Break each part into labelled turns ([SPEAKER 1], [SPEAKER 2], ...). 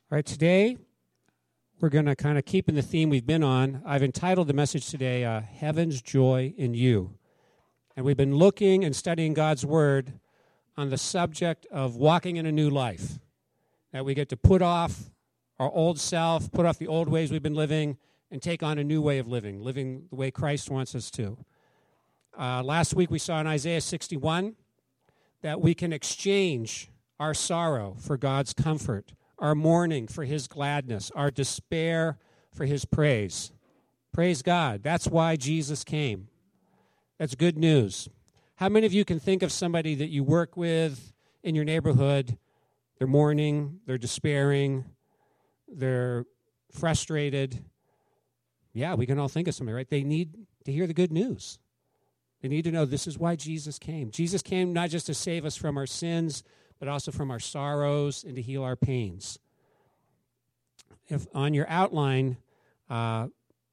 [SPEAKER 1] All right, today we're going to kind of keep in the theme we've been on. I've entitled the message today, Heaven's Joy in You. And we've been looking and studying God's Word on the subject of walking in a new life. That we get to put off our old self, put off the old ways we've been living, and take on a new way of living the way Christ wants us to. Last week we saw in Isaiah 61 that we can exchange our sorrow for God's comfort, our mourning for His gladness, our despair for His praise. Praise God. That's why Jesus came. That's good news. How many of you can think of somebody that you work with in your neighborhood? They're mourning, they're despairing, they're frustrated. Yeah, we can all think of somebody, right? They need to hear the good news. They need to know this is why Jesus came. Jesus came not just to save us from our sins, but also from our sorrows and to heal our pains. If on your outline, I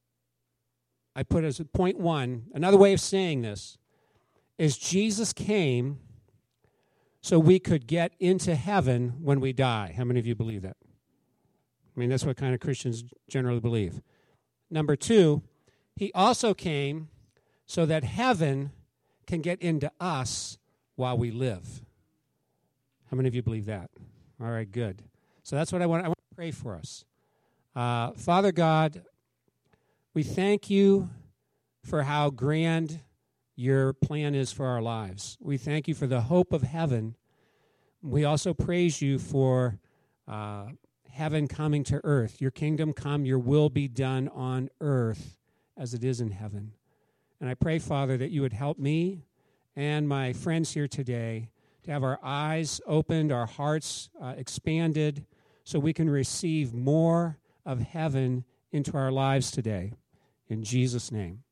[SPEAKER 1] put as point one, another way of saying this is Jesus came so we could get into heaven when we die. How many of you believe that? I mean, that's what kind of Christians generally believe. Number two, He also came so that heaven can get into us while we live. How many of you believe that? All right, good. So that's what I want to pray for us. Father God, we thank you for how grand your plan is for our lives. We thank you for the hope of heaven. We also praise you for heaven coming to earth. Your kingdom come, your will be done on earth as it is in heaven. And I pray, Father, that you would help me and my friends here today to have our eyes opened, our hearts expanded, so we can receive more of heaven into our lives today. In Jesus' name,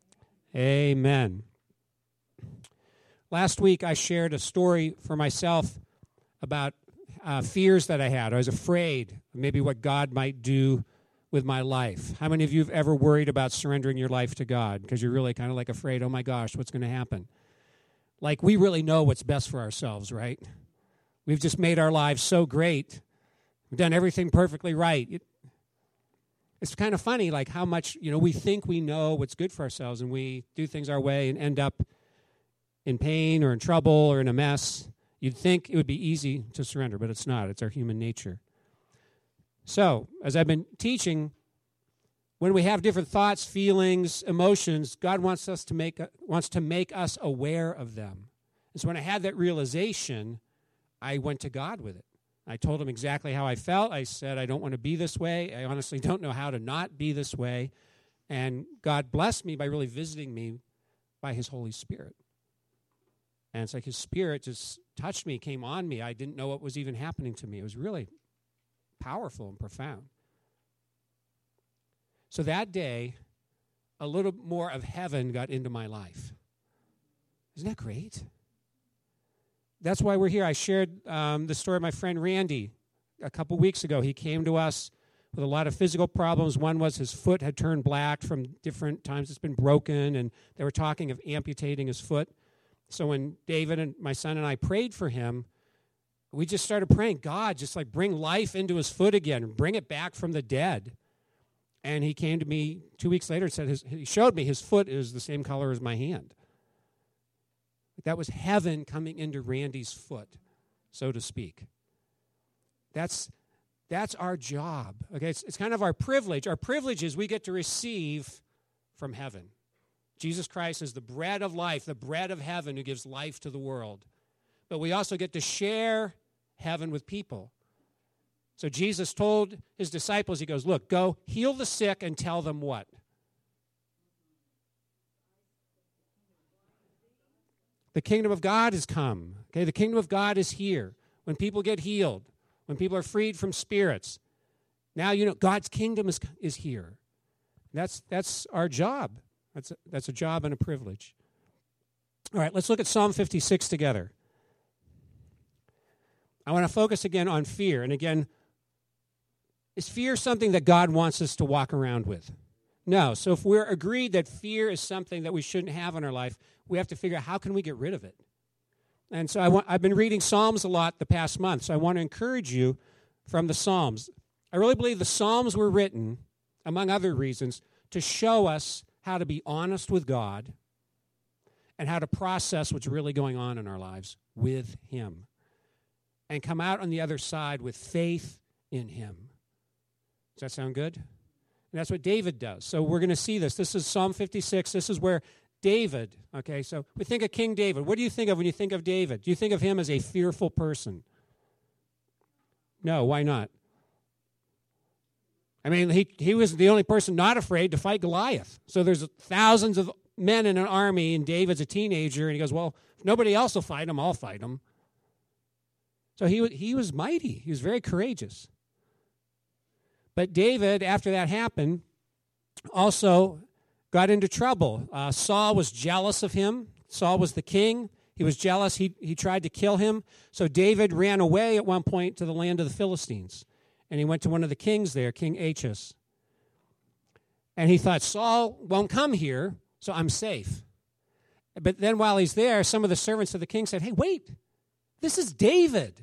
[SPEAKER 1] amen. Last week, I shared a story for myself about fears that I had. I was afraid of maybe what God might do with my life. How many of you have ever worried about surrendering your life to God because you're really kind of like afraid, oh my gosh, what's going to happen? Like we really know what's best for ourselves, right? We've just made our lives so great. We've done everything perfectly right. It's kind of funny, like how much, we think we know what's good for ourselves and we do things our way and end up in pain or in trouble or in a mess. You'd think it would be easy to surrender, but it's not. It's our human nature. So, as I've been teaching, when we have different thoughts, feelings, emotions, God wants to make us aware of them. And so when I had that realization, I went to God with it. I told him exactly how I felt. I said, I don't want to be this way. I honestly don't know how to not be this way. And God blessed me by really visiting me by his Holy Spirit. And it's like his Spirit just touched me, came on me. I didn't know what was even happening to me. It was really powerful and profound. So that day, a little more of heaven got into my life. Isn't that great? That's why we're here. I shared the story of my friend Randy a couple weeks ago. He came to us with a lot of physical problems. One was his foot had turned black from different times it's been broken, and they were talking of amputating his foot. So when David and my son and I prayed for him, we just started praying, God, just like bring life into his foot again and bring it back from the dead. And he came to me 2 weeks later and said, he showed me his foot is the same color as my hand. That was heaven coming into Randy's foot, so to speak. That's our job. Okay, it's kind of our privilege. Our privilege is we get to receive from heaven. Jesus Christ is the bread of life, the bread of heaven who gives life to the world. But we also get to share heaven with people. So Jesus told his disciples, he goes, look, go heal the sick and tell them what? The kingdom of God has come. Okay, the kingdom of God is here. When people get healed, when people are freed from spirits, now God's kingdom is here. That's our job. That's a job and a privilege. All right, let's look at Psalm 56 together. I want to focus again on fear. And again, is fear something that God wants us to walk around with? No. So if we're agreed that fear is something that we shouldn't have in our life, we have to figure out how can we get rid of it. And so I've been reading Psalms a lot the past month, so I want to encourage you from the Psalms. I really believe the Psalms were written, among other reasons, to show us how to be honest with God and how to process what's really going on in our lives with Him and come out on the other side with faith in Him. Does that sound good? And that's what David does. So we're going to see this. This is Psalm 56. This is where David, okay, so we think of King David. What do you think of when you think of David? Do you think of him as a fearful person? No, why not? I mean, he was the only person not afraid to fight Goliath. So there's thousands of men in an army, and David's a teenager, and he goes, well, if nobody else will fight him, I'll fight him. So he was mighty. He was very courageous. But David, after that happened, also got into trouble. Saul was jealous of him. Saul was the king. He was jealous. He tried to kill him. So David ran away at one point to the land of the Philistines. And he went to one of the kings there, King Achish. And he thought, Saul won't come here, so I'm safe. But then while he's there, some of the servants of the king said, hey, wait, this is David.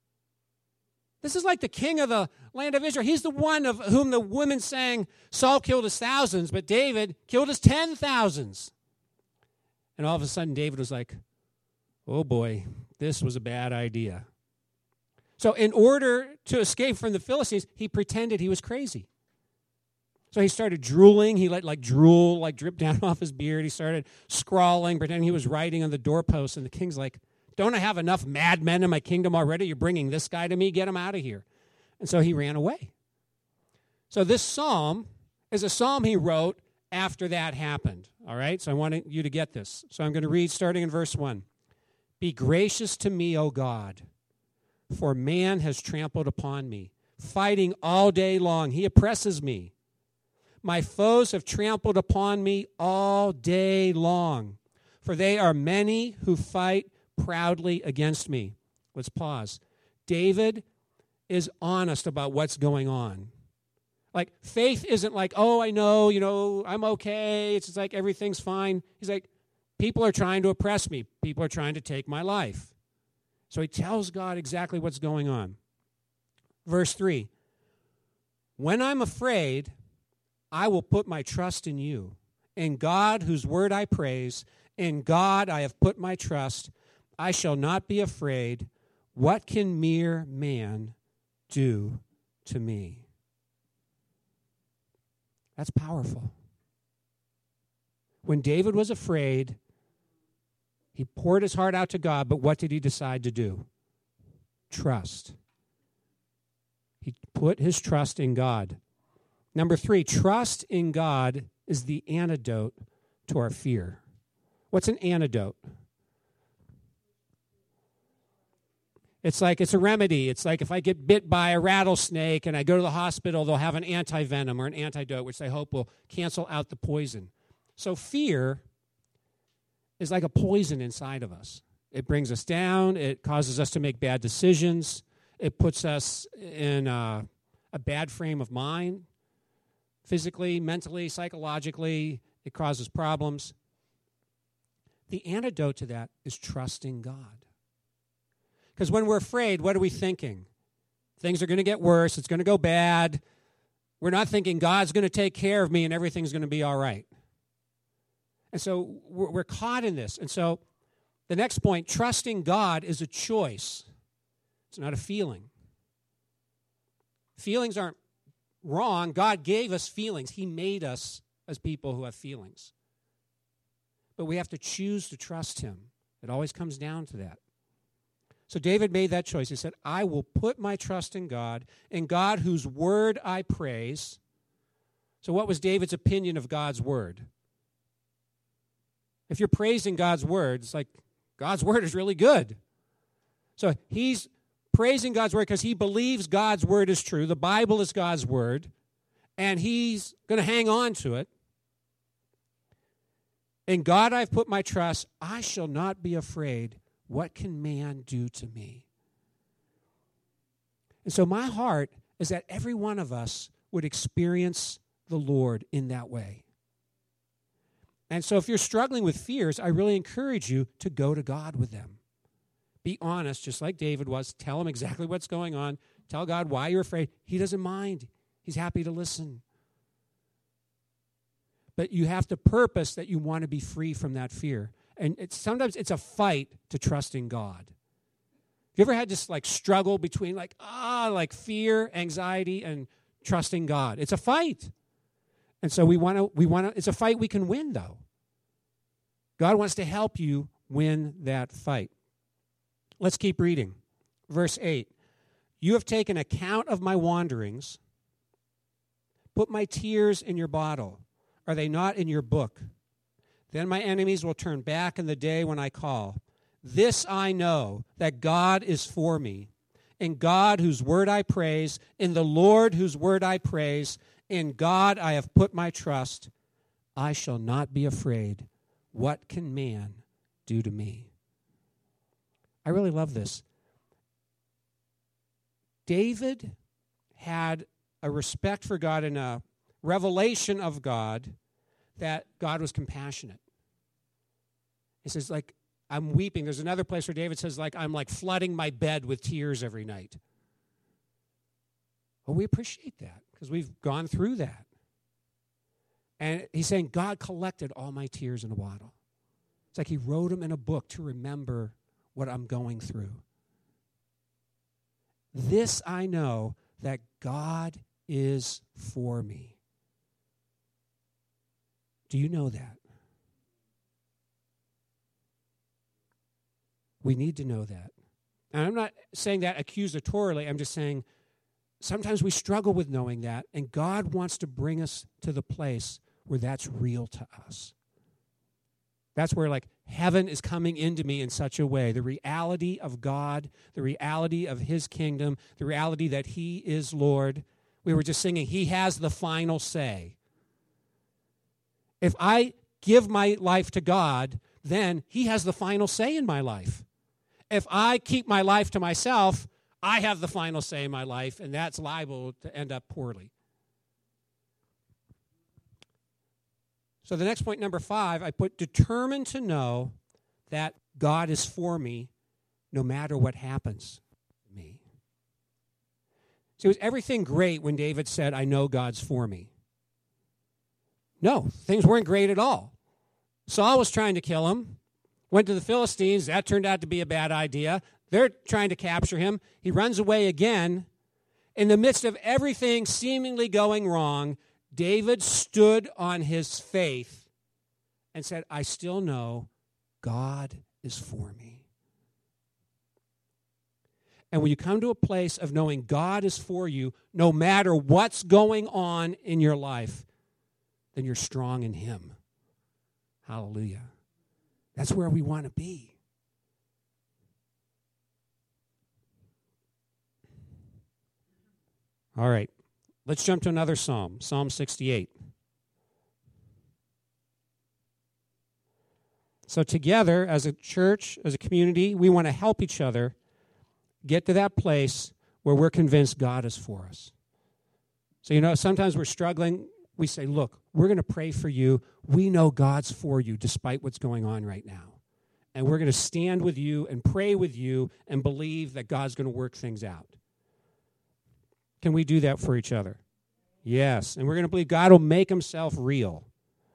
[SPEAKER 1] This is like the king of the land of Israel. He's the one of whom the women sang, Saul killed his thousands, but David killed his 10,000s. And all of a sudden, David was like, oh boy, this was a bad idea. So in order to escape from the Philistines, he pretended he was crazy. So he started drooling. He let drool drip down off his beard. He started scrawling, pretending he was writing on the doorpost. And the king's like, don't I have enough madmen in my kingdom already? You're bringing this guy to me? Get him out of here. And so he ran away. So this psalm is a psalm he wrote after that happened. All right? So I want you to get this. So I'm going to read starting in verse 1. Be gracious to me, O God, for man has trampled upon me. Fighting all day long, he oppresses me. My foes have trampled upon me all day long, for they are many who fight proudly against me. Let's pause. David is honest about what's going on. Like, faith isn't like, oh, I know, I'm okay. It's just like everything's fine. He's like, people are trying to oppress me. People are trying to take my life. So he tells God exactly what's going on. Verse 3, when I'm afraid, I will put my trust in you. In God, whose word I praise, in God I have put my trust. I shall not be afraid. What can mere man do to me? That's powerful. When David was afraid, he poured his heart out to God, but what did he decide to do? Trust. He put his trust in God. Number 3, trust in God is the antidote to our fear. What's an antidote? It's a remedy. It's like if I get bit by a rattlesnake and I go to the hospital, they'll have an antivenom or an antidote, which they hope will cancel out the poison. So fear is like a poison inside of us. It brings us down. It causes us to make bad decisions. It puts us in a bad frame of mind, physically, mentally, psychologically. It causes problems. The antidote to that is trusting God. Because when we're afraid, what are we thinking? Things are going to get worse. It's going to go bad. We're not thinking God's going to take care of me and everything's going to be all right. And so we're caught in this. And so the next point, trusting God is a choice. It's not a feeling. Feelings aren't wrong. God gave us feelings. He made us as people who have feelings. But we have to choose to trust Him. It always comes down to that. So David made that choice. He said, I will put my trust in God whose word I praise. So what was David's opinion of God's word? If you're praising God's word, it's like God's word is really good. So he's praising God's word because he believes God's word is true. The Bible is God's word, and he's going to hang on to it. In God I've put my trust. I shall not be afraid. What can man do to me? And so my heart is that every one of us would experience the Lord in that way. And so if you're struggling with fears, I really encourage you to go to God with them. Be honest, just like David was. Tell him exactly what's going on. Tell God why you're afraid. He doesn't mind. He's happy to listen. But you have to purpose that you want to be free from that fear. And sometimes it's a fight to trust in God. Have you ever had this struggle between fear, anxiety, and trusting God? It's a fight. And so we want to, it's a fight we can win, though. God wants to help you win that fight. Let's keep reading. Verse 8. You have taken account of my wanderings. Put my tears in your bottle. Are they not in your book? Then my enemies will turn back in the day when I call. This I know, that God is for me. In God whose word I praise, in the Lord whose word I praise, in God I have put my trust. I shall not be afraid. What can man do to me? I really love this. David had a respect for God and a revelation of God that God was compassionate. He says, I'm weeping. There's another place where David says, I'm flooding my bed with tears every night. Well, we appreciate that because we've gone through that. And he's saying, God collected all my tears in a bottle. It's like he wrote them in a book to remember what I'm going through. This I know, that God is for me. Do you know that? We need to know that. And I'm not saying that accusatorily. I'm just saying sometimes we struggle with knowing that, and God wants to bring us to the place where that's real to us. That's where heaven is coming into me in such a way. The reality of God, the reality of his kingdom, the reality that he is Lord. We were just singing, he has the final say. If I give my life to God, then he has the final say in my life. If I keep my life to myself, I have the final say in my life, and that's liable to end up poorly. So the next point, number 5, I put determined to know that God is for me no matter what happens to me. So was everything great when David said, I know God's for me? No, things weren't great at all. Saul was trying to kill him, went to the Philistines. That turned out to be a bad idea. They're trying to capture him. He runs away again. In the midst of everything seemingly going wrong, David stood on his faith and said, I still know God is for me. And when you come to a place of knowing God is for you, no matter what's going on in your life, then you're strong in him. Hallelujah. That's where we want to be. All right. Let's jump to another psalm, Psalm 68. So together, as a church, as a community, we want to help each other get to that place where we're convinced God is for us. So, sometimes we're struggling. We say, look, we're going to pray for you. We know God's for you despite what's going on right now. And we're going to stand with you and pray with you and believe that God's going to work things out. Can we do that for each other? Yes. And we're going to believe God will make himself real.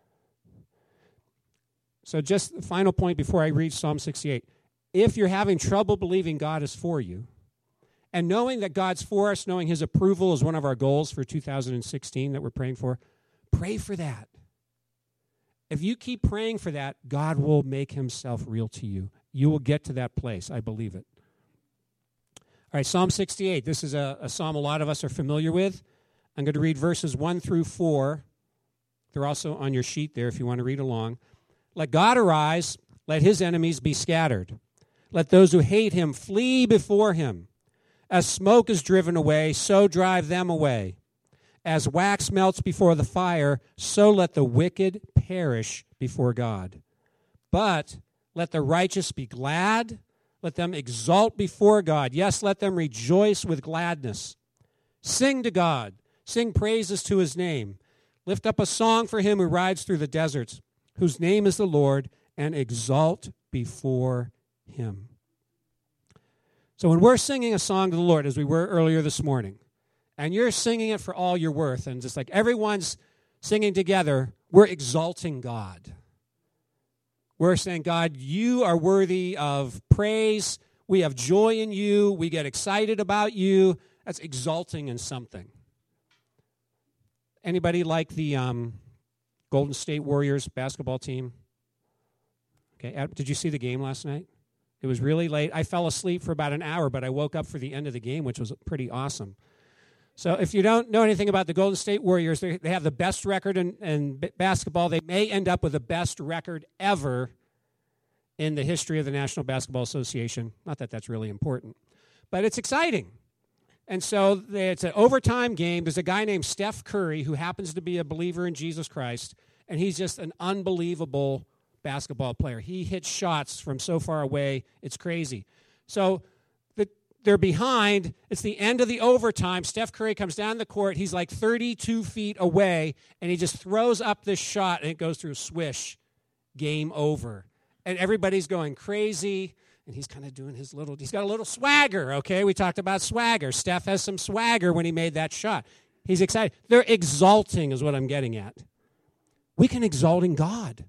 [SPEAKER 1] So just the final point before I read Psalm 68. If you're having trouble believing God is for you, and knowing that God's for us, knowing his approval is one of our goals for 2016 that we're praying for, pray for that. If you keep praying for that, God will make himself real to you. You will get to that place. I believe it. All right, Psalm 68. This is a psalm a lot of us are familiar with. I'm going to read verses 1 through 4. They're also on your sheet there if you want to read along. Let God arise, let his enemies be scattered. Let those who hate him flee before him. As smoke is driven away, so drive them away. As wax melts before the fire, so let the wicked perish before God. But let the righteous be glad. Let them exult before God. Yes, let them rejoice with gladness. Sing to God. Sing praises to his name. Lift up a song for him who rides through the deserts, whose name is the Lord, and exult before him. So when we're singing a song to the Lord, as we were earlier this morning, and you're singing it for all you're worth, and just like everyone's singing together, we're exalting God. We're saying, God, you are worthy of praise. We have joy in you. We get excited about you. That's exalting in something. Anybody like the Golden State Warriors basketball team? Okay, did you see the game last night? It was really late. I fell asleep for about an hour, but I woke up for the end of the game, which was pretty awesome. So if you don't know anything about the Golden State Warriors, they have the best record in basketball. They may end up with the best record ever in the history of the National Basketball Association. Not that that's really important, but it's exciting. And so it's an overtime game. There's a guy named Steph Curry who happens to be a believer in Jesus Christ, and he's just an unbelievable basketball player. He hits shots from so far away, it's crazy. So they're behind. It's the end of the overtime. Steph Curry comes down the court. He's like 32 feet away, and he just throws up this shot, and it goes through a swish. Game over. And everybody's going crazy, and he's kind of doing he's got a little swagger, okay? We talked about swagger. Steph has some swagger when he made that shot. He's excited. They're exalting is what I'm getting at. We can exalt in God.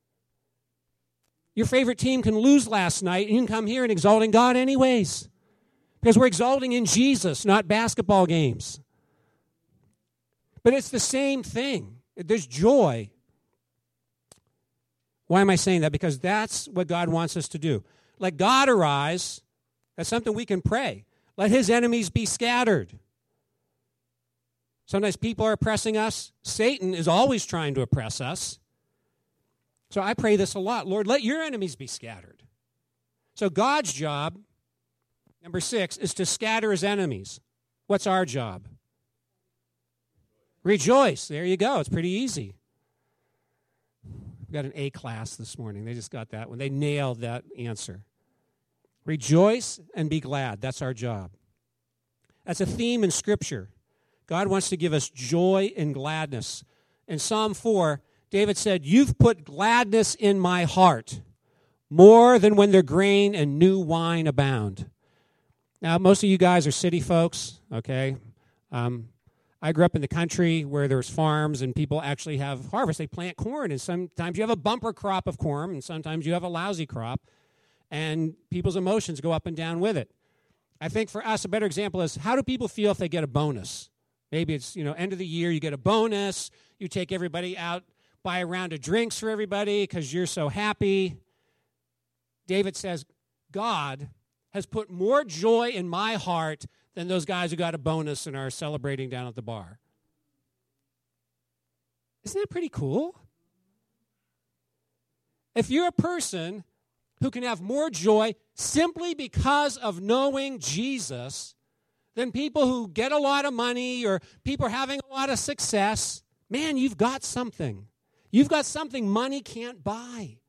[SPEAKER 1] Your favorite team can lose last night, and you can come here and exalt in God anyways. Because we're exalting in Jesus, not basketball games. But it's the same thing. There's joy. Why am I saying that? Because that's what God wants us to do. Let God arise. That's something we can pray. Let his enemies be scattered. Sometimes people are oppressing us. Satan is always trying to oppress us. So I pray this a lot. Lord, let your enemies be scattered. So God's job, number 6, is to scatter his enemies. What's our job? Rejoice. There you go. It's pretty easy. We got an A class this morning. They just got that one. They nailed that answer. Rejoice and be glad. That's our job. That's a theme in Scripture. God wants to give us joy and gladness. In Psalm 4, David said, "You've put gladness in my heart more than when their grain and new wine abound." Now, most of you guys are city folks, okay? I grew up in the country where there's farms and people actually have harvest. They plant corn, and sometimes you have a bumper crop of corn, and sometimes you have a lousy crop, and people's emotions go up and down with it. I think for us, a better example is, how do people feel if they get a bonus? Maybe it's, end of the year, you get a bonus, you take everybody out, buy a round of drinks for everybody because you're so happy. David says, God has put more joy in my heart than those guys who got a bonus and are celebrating down at the bar. Isn't that pretty cool? If you're a person who can have more joy simply because of knowing Jesus than people who get a lot of money or people having a lot of success, man, you've got something. You've got something money can't buy.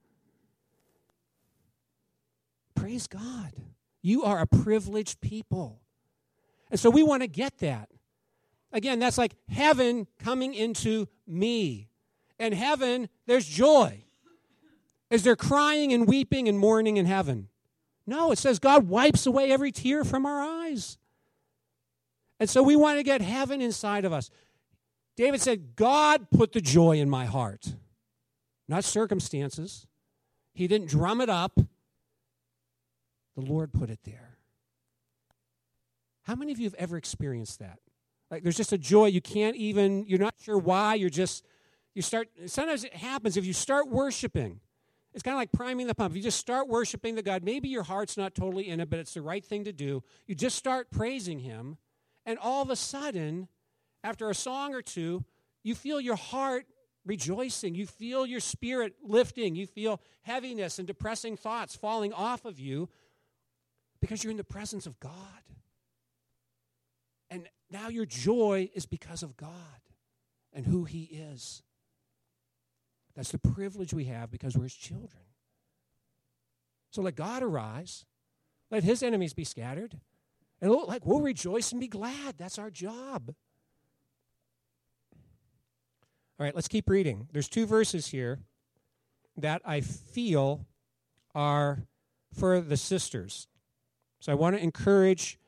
[SPEAKER 1] Praise God. You are a privileged people. And so we want to get that. Again, that's like heaven coming into me. In heaven, there's joy. Is there crying and weeping and mourning in heaven? No, it says God wipes away every tear from our eyes. And so we want to get heaven inside of us. David said, God put the joy in my heart, not circumstances. He didn't drum it up. The Lord put it there. How many of you have ever experienced that? Like there's just a joy you can't even, you're not sure why, sometimes it happens if you start worshiping. It's kind of like priming the pump. If you just start worshiping the God, maybe your heart's not totally in it, but it's the right thing to do. You just start praising him, and all of a sudden, after a song or two, you feel your heart rejoicing. You feel your spirit lifting. You feel heaviness and depressing thoughts falling off of you because you're in the presence of God. And now your joy is because of God and who he is. That's the privilege we have because we're his children. So let God arise. Let his enemies be scattered. And we'll rejoice and be glad. That's our job. All right, let's keep reading. There's 2 verses here that I feel are for the sisters. So I want to encourage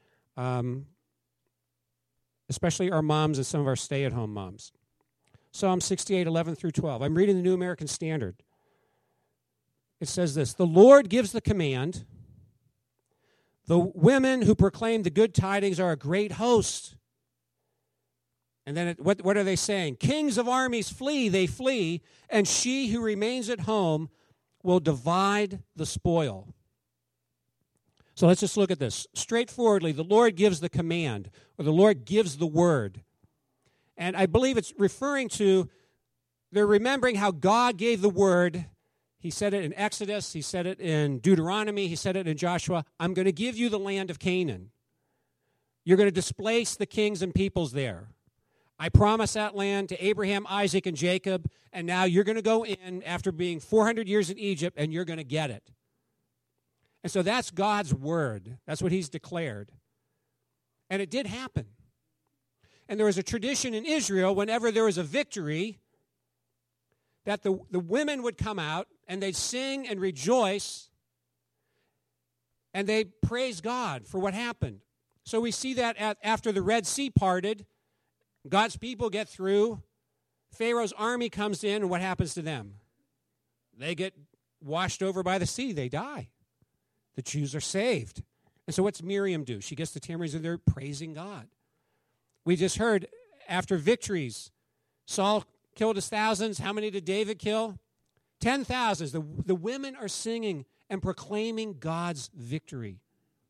[SPEAKER 1] especially our moms and some of our stay-at-home moms. Psalm 68, 11 through 12. I'm reading the New American Standard. It says this: the Lord gives the command. The women who proclaim the good tidings are a great host. And then what are they saying? Kings of armies flee, they flee, and she who remains at home will divide the spoil. So let's just look at this. Straightforwardly, the Lord gives the command, or the Lord gives the word. And I believe it's referring to, they're remembering how God gave the word. He said it in Exodus, he said it in Deuteronomy, he said it in Joshua. I'm going to give you the land of Canaan. You're going to displace the kings and peoples there. I promised that land to Abraham, Isaac, and Jacob, and now you're going to go in after being 400 years in Egypt, and you're going to get it. And so that's God's word. That's what he's declared. And it did happen. And there was a tradition in Israel, whenever there was a victory, that the women would come out, and they'd sing and rejoice, and they'd praise God for what happened. So we see that after the Red Sea parted, God's people get through, Pharaoh's army comes in, and what happens to them? They get washed over by the sea. They die. The Jews are saved. And so what's Miriam do? She gets the tambourines and they're praising God. We just heard after victories, Saul killed his thousands. How many did David kill? 10,000. The women are singing and proclaiming God's victory.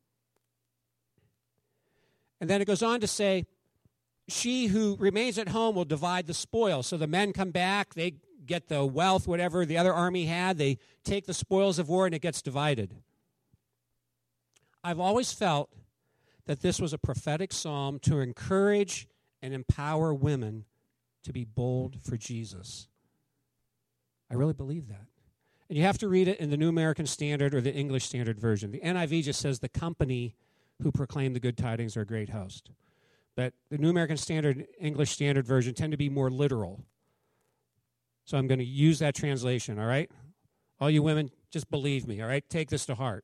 [SPEAKER 1] And then it goes on to say, she who remains at home will divide the spoil. So the men come back, they get the wealth, whatever the other army had, they take the spoils of war, and it gets divided. I've always felt that this was a prophetic psalm to encourage and empower women to be bold for Jesus. I really believe that. And you have to read it in the New American Standard or the English Standard Version. The NIV just says the company who proclaim the good tidings are a great host. But the New American Standard, English Standard Version tend to be more literal. So I'm going to use that translation, all right? All you women, just believe me, all right? Take this to heart.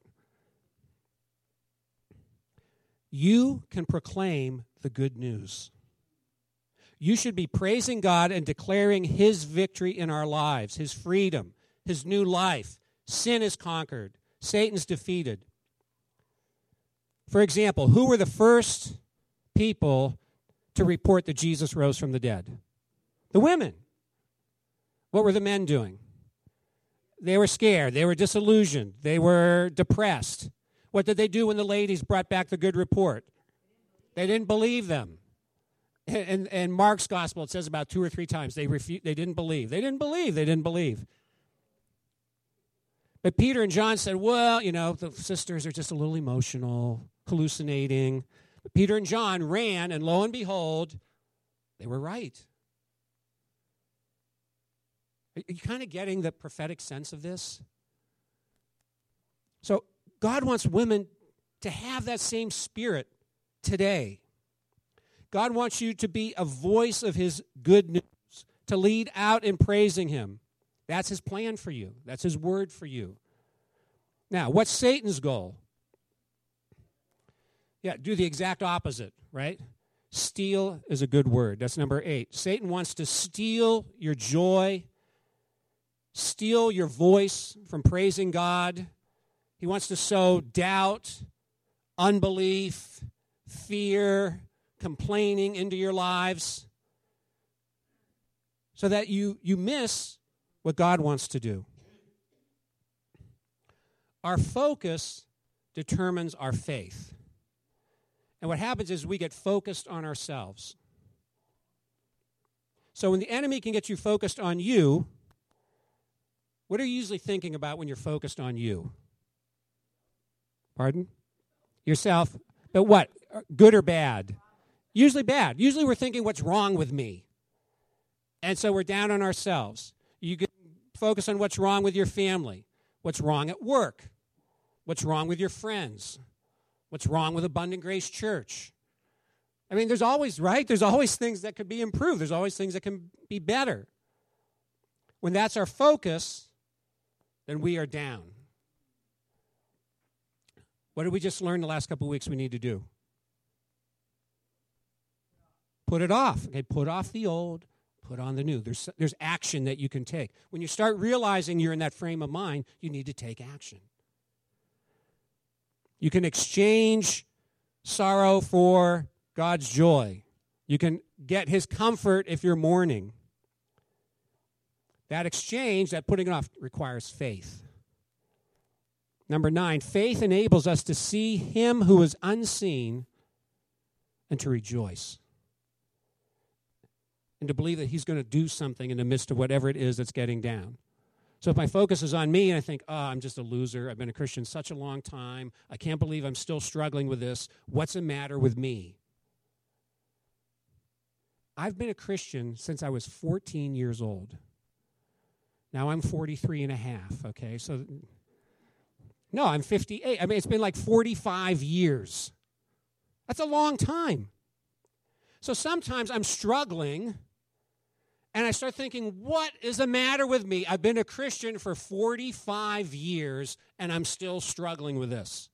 [SPEAKER 1] You can proclaim the good news. You should be praising God and declaring his victory in our lives, his freedom, his new life. Sin is conquered. Satan's defeated. For example, who were the first people to report that Jesus rose from the dead? The women. What were the men doing? They were scared. They were disillusioned. They were depressed. What did they do when the ladies brought back the good report? They didn't believe them. In Mark's gospel, it says about 2 or 3 times they didn't believe. They didn't believe. They didn't believe. But Peter and John said, well, the sisters are just a little emotional, hallucinating. But Peter and John ran, and lo and behold, they were right. Are you kind of getting the prophetic sense of this? So God wants women to have that same spirit today. God wants you to be a voice of his good news, to lead out in praising him. That's his plan for you. That's his word for you. Now, what's Satan's goal? Yeah, do the exact opposite, right? Steal is a good word. That's number 8. Satan wants to steal your joy, steal your voice from praising God. He wants to sow doubt, unbelief, fear, complaining into your lives so that you miss what God wants to do. Our focus determines our faith. And what happens is we get focused on ourselves. So when the enemy can get you focused on you, what are you usually thinking about when you're focused on you? Pardon? Yourself. But what? Good or bad? Usually bad. Usually we're thinking, what's wrong with me? And so we're down on ourselves. You can focus on what's wrong with your family, what's wrong at work, what's wrong with your friends, what's wrong with Abundant Grace Church. I mean, there's always, right? There's always things that could be improved. There's always things that can be better. When that's our focus, then we are down. What did we just learn the last couple of weeks we need to do? Put it off. Okay, put off the old, put on the new. There's action that you can take. When you start realizing you're in that frame of mind, you need to take action. You can exchange sorrow for God's joy. You can get his comfort if you're mourning. That exchange, that putting it off, requires faith. Number 9, faith enables us to see him who is unseen and to rejoice. And to believe that he's going to do something in the midst of whatever it is that's getting down. So if my focus is on me and I think, I'm just a loser. I've been a Christian such a long time. I can't believe I'm still struggling with this. What's the matter with me? I've been a Christian since I was 14 years old. Now I'm 43 and a half, okay? So, no, I'm 58. I mean, it's been like 45 years. That's a long time. So sometimes I'm struggling, and I start thinking, what is the matter with me? I've been a Christian for 45 years, and I'm still struggling with this.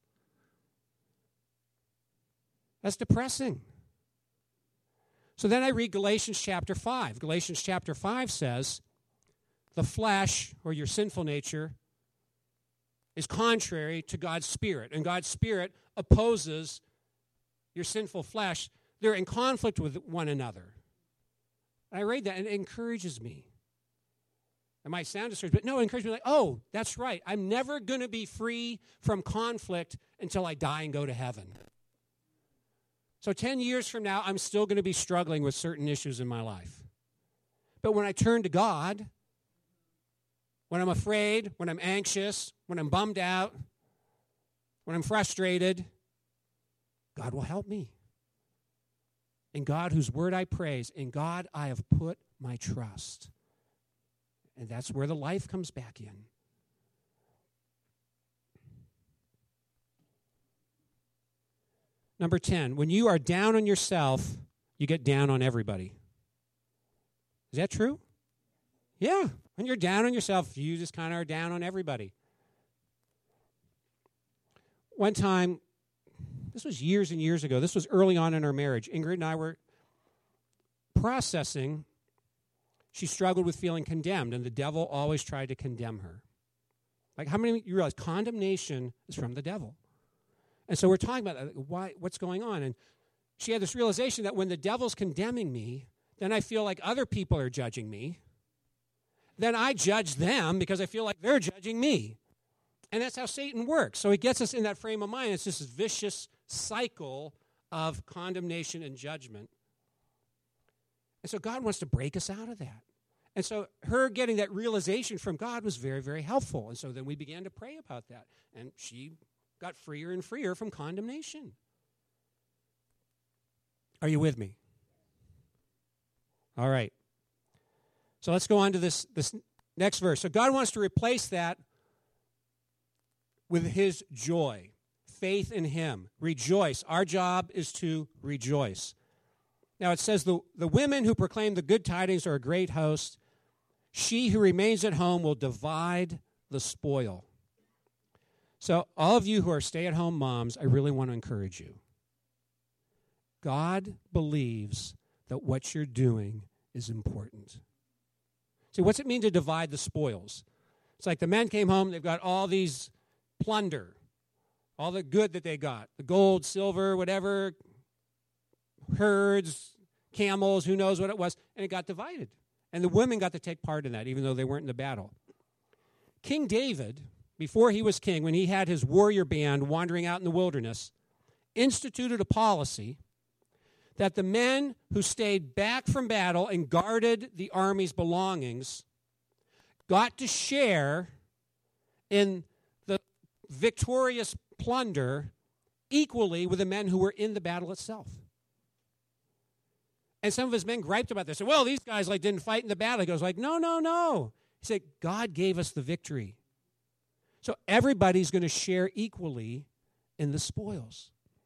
[SPEAKER 1] That's depressing. So then I read Galatians chapter 5. Galatians chapter 5 says, the flesh, or your sinful nature, is contrary to God's Spirit. And God's Spirit opposes your sinful flesh. They're in conflict with one another. And I read that, and it encourages me. It might sound discouraging, but no, it encourages me like, oh, that's right. I'm never going to be free from conflict until I die and go to heaven. So 10 years from now, I'm still going to be struggling with certain issues in my life. But when I turn to God, when I'm afraid, when I'm anxious, when I'm bummed out, when I'm frustrated, God will help me. In God, whose word I praise, in God I have put my trust. And that's where the life comes back in. Number 10, when you are down on yourself, you get down on everybody. Is that true? Yeah. When you're down on yourself, you just kind of are down on everybody. One time, this was years and years ago. This was early on in our marriage. Ingrid and I were processing. She struggled with feeling condemned, and the devil always tried to condemn her. Like, how many of you realize condemnation is from the devil? And so we're talking about what's going on. And she had this realization that when the devil's condemning me, then I feel like other people are judging me. Then I judge them because I feel like they're judging me. And that's how Satan works. So he gets us in that frame of mind. It's just this vicious cycle of condemnation and judgment. And so God wants to break us out of that. And so her getting that realization from God was very, very helpful. And so then we began to pray about that. And she got freer and freer from condemnation. Are you with me? All right. So let's go on to this next verse. So God wants to replace that with his joy, faith in him. Rejoice. Our job is to rejoice. Now it says, the women who proclaim the good tidings are a great host. She who remains at home will divide the spoil. So all of you who are stay-at-home moms, I really want to encourage you. God believes that what you're doing is important. See, what's it mean to divide the spoils? It's like the men came home, they've got all these plunder, all the good that they got, the gold, silver, whatever, herds, camels, who knows what it was, and it got divided. And the women got to take part in that, even though they weren't in the battle. King David, before he was king, when he had his warrior band wandering out in the wilderness, instituted a policy that the men who stayed back from battle and guarded the army's belongings got to share in the victorious plunder equally with the men who were in the battle itself. And some of his men griped about this. Said, well, these guys didn't fight in the battle. He goes no. He said, God gave us the victory. So everybody's going to share equally in the spoils.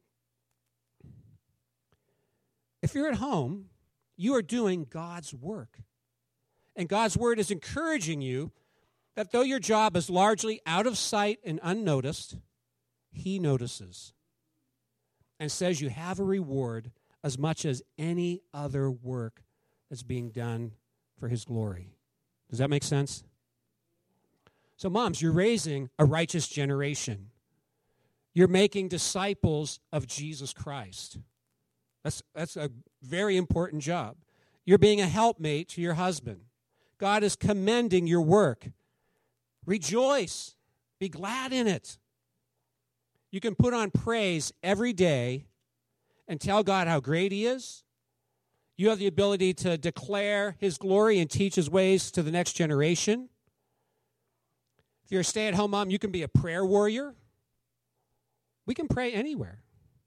[SPEAKER 1] If you're at home, you are doing God's work. And God's word is encouraging you that though your job is largely out of sight and unnoticed, he notices and says you have a reward as much as any other work that's being done for his glory. Does that make sense? So moms, you're raising a righteous generation. You're making disciples of Jesus Christ. That's a very important job. You're being a helpmate to your husband. God is commending your work. Rejoice. Be glad in it. You can put on praise every day and tell God how great he is. You have the ability to declare his glory and teach his ways to the next generation. If you're a stay-at-home mom, you can be a prayer warrior. We can pray anywhere.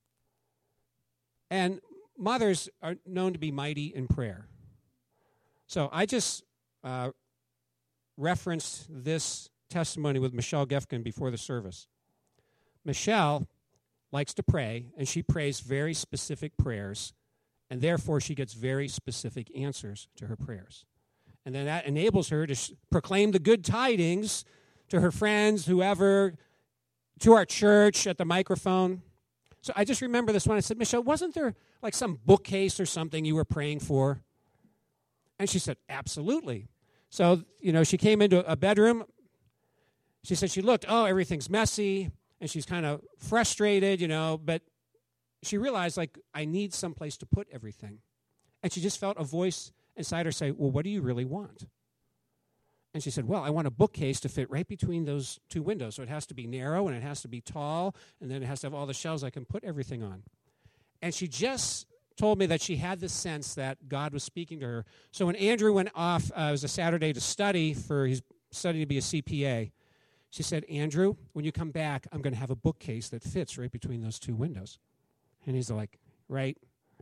[SPEAKER 1] And mothers are known to be mighty in prayer. So I just referenced this testimony with Michelle Gefkin before the service. Michelle likes to pray, and she prays very specific prayers, and therefore she gets very specific answers to her prayers. And then that enables her to proclaim the good tidings to her friends, whoever, to our church, at the microphone. So I just remember this one. I said, Michelle, wasn't there like some bookcase or something you were praying for? And she said, absolutely. So, she came into a bedroom. She said she looked, everything's messy, and she's kind of frustrated, but she realized, I need someplace to put everything. And she just felt a voice inside her say, well, what do you really want? And she said, well, I want a bookcase to fit right between those two windows. So it has to be narrow, and it has to be tall, and then it has to have all the shelves I can put everything on. And she just told me that she had this sense that God was speaking to her. So when Andrew went off, it was a Saturday to study for his study to be a CPA, she said, Andrew, when you come back, I'm going to have a bookcase that fits right between those two windows. And he's like, right?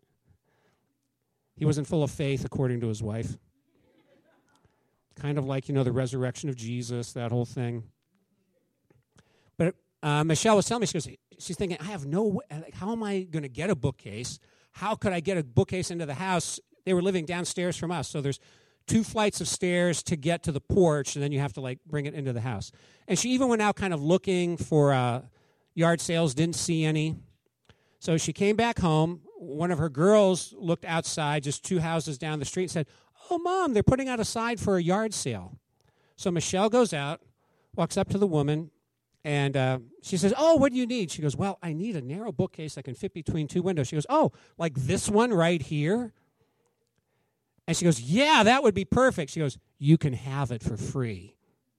[SPEAKER 1] He wasn't full of faith, according to his wife. Kind of like, the resurrection of Jesus, that whole thing. But Michelle was telling me, she's thinking, I have no way, how am I going to get a bookcase? How could I get a bookcase into the house? They were living downstairs from us, so there's 2 flights of stairs to get to the porch, and then you have to, bring it into the house. And she even went out kind of looking for yard sales, didn't see any. So she came back home. One of her girls looked outside, just 2 houses down the street, and said, oh, Mom, they're putting out a sign for a yard sale. So Michelle goes out, walks up to the woman, and she says, oh, what do you need? She goes, well, I need a narrow bookcase that can fit between 2 windows. She goes, oh, like this one right here? And she goes, yeah, that would be perfect. She goes, you can have it for free.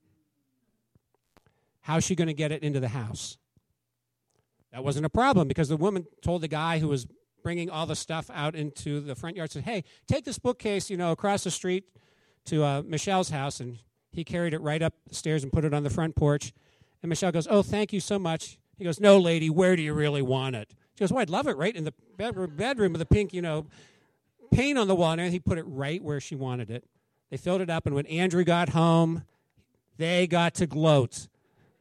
[SPEAKER 1] How's she going to get it into the house? That wasn't a problem because the woman told the guy who was bringing all the stuff out into the front yard, said, hey, take this bookcase, across the street to Michelle's house. And he carried it right up the stairs and put it on the front porch. And Michelle goes, oh, thank you so much. He goes, no, lady, where do you really want it? She goes, well, I'd love it right in the bedroom with the pink, paint on the wall. And he put it right where she wanted it. They filled it up, and when Andrew got home, they got to gloat.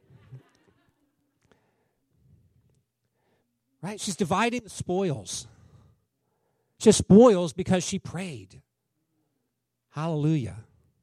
[SPEAKER 1] Right? She's dividing the spoils. She spoils because she prayed. Hallelujah.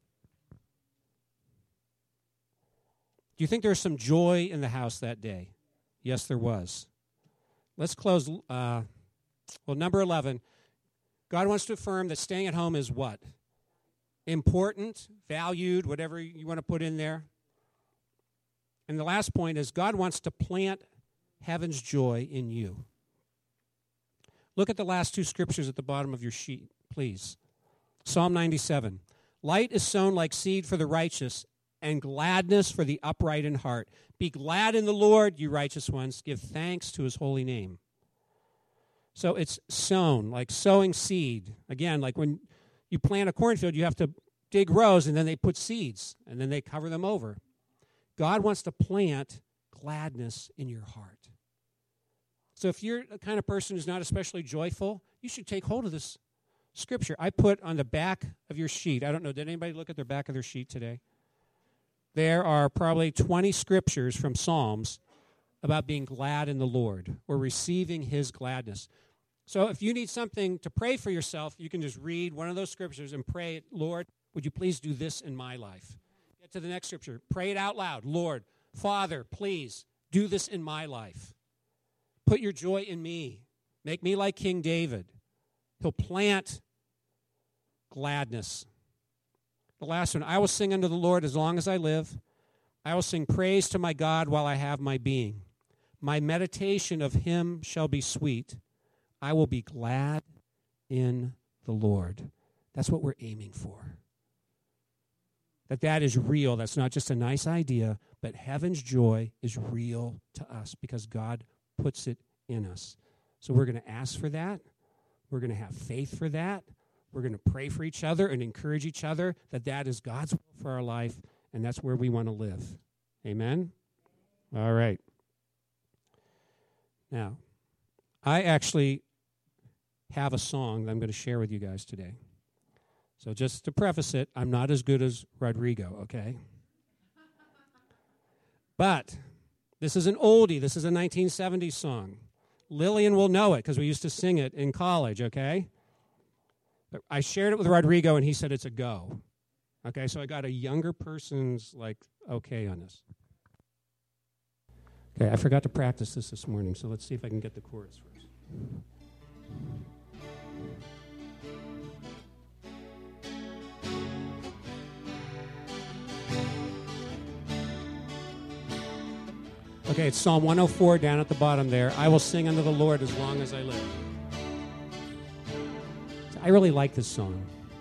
[SPEAKER 1] Do you think there was some joy in the house that day? Yes, there was. Let's close. Number 11. God wants to affirm that staying at home is what? Important, valued, whatever you want to put in there. And the last point is God wants to plant heaven's joy in you. Look at the last 2 scriptures at the bottom of your sheet, please. Psalm 97. Light is sown like seed for the righteous, and gladness for the upright in heart. Be glad in the Lord, you righteous ones. Give thanks to his holy name. So it's sown, like sowing seed. Again, like when you plant a cornfield, you have to dig rows, and then they put seeds, and then they cover them over. God wants to plant gladness in your heart. So if you're the kind of person who's not especially joyful, you should take hold of this scripture. I put on the back of your sheet, I don't know, did anybody look at their back of their sheet today? There are probably 20 scriptures from Psalms about being glad in the Lord or receiving his gladness. So if you need something to pray for yourself, you can just read one of those scriptures and pray, Lord, would you please do this in my life? Get to the next scripture. Pray it out loud. Lord, Father, please do this in my life. put your joy in me. Make me like King David. He'll plant gladness. The last one, I will sing unto the Lord as long as I live. I will sing praise to my God while I have my being. My meditation of him shall be sweet. I will be glad in the Lord. That's what we're aiming for. That is real. That's not just a nice idea, but heaven's joy is real to us because God puts it in us. So we're going to ask for that. We're going to have faith for that. We're going to pray for each other and encourage each other that is God's will for our life, and that's where we want to live. Amen? All right. Now, I actually have a song that I'm going to share with you guys today. So just to preface it, I'm not as good as Rodrigo, okay? But this is an oldie. This is a 1970s song. Lillian will know it because we used to sing it in college, okay? But I shared it with Rodrigo, and he said it's a go. Okay, so I got a younger person's, okay on this. Okay, I forgot to practice this morning, so let's see if I can get the chorus first. Okay, it's Psalm 104 down at the bottom there. I will sing unto the Lord as long as I live. I really like this song.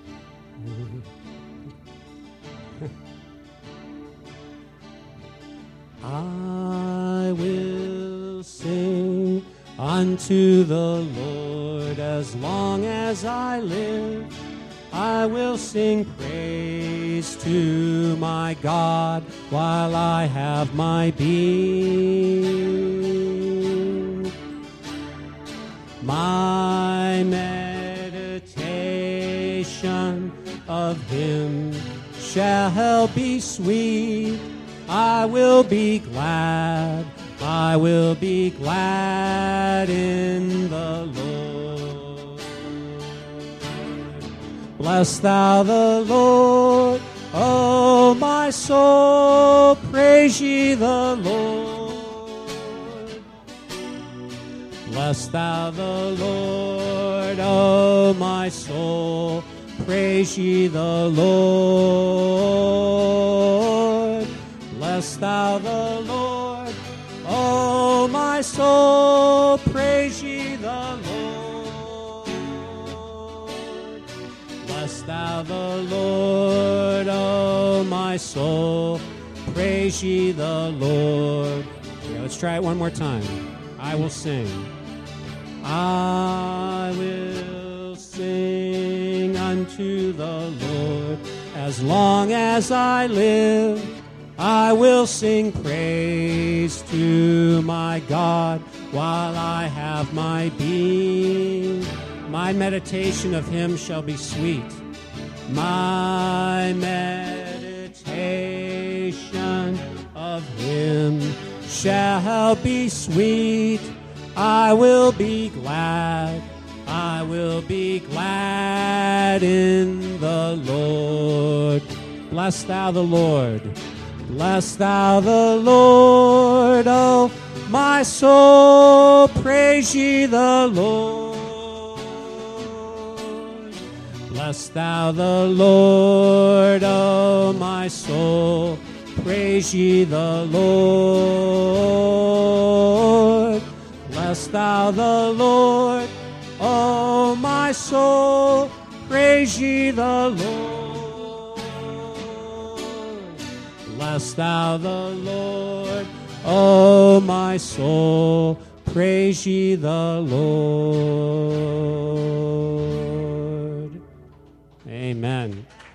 [SPEAKER 1] I will sing unto the Lord as long as I live. I will sing praise to my God while I have my being. My meditation of him shall be sweet. I will be glad in the Lord. Bless thou the Lord, O my soul, praise ye the Lord. Bless thou the Lord, O my soul, praise ye the Lord. Bless thou the Lord, O my soul, praise ye the Lord. Bless thou the Lord, O my soul, praise ye the Lord. Okay, let's try it one more time. I will sing. I will sing unto the Lord as long as I live. I will sing praise to my God while I have my being. My meditation of him shall be sweet. My meditation of him shall be sweet. I will be glad in the Lord. Bless thou the Lord. Bless thou the Lord, O my soul, praise ye the Lord. Bless thou the Lord, O my soul, praise ye the Lord. Bless thou the Lord, O my soul, praise ye the Lord. Bless thou the Lord, O my soul, praise ye the Lord. Amen.